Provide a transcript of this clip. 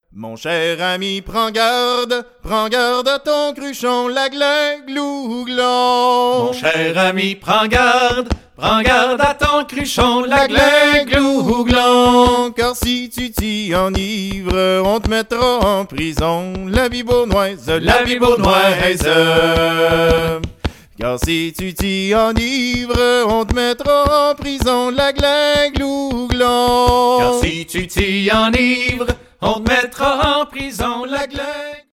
Mon cher ami, prends garde à ton cruchon, la glaiglou-glon. Mon cher ami, prends garde à ton cruchon, la glaiglou-glon. Car si tu t'y enivres, on te mettra en prison, la bibonnoise, la bibonnoise. Car si tu t'y enivres, on te mettra en prison, la glaiglou-glon. Car si tu t'y enivres, on te mettra en prison, la glaiglou-glon.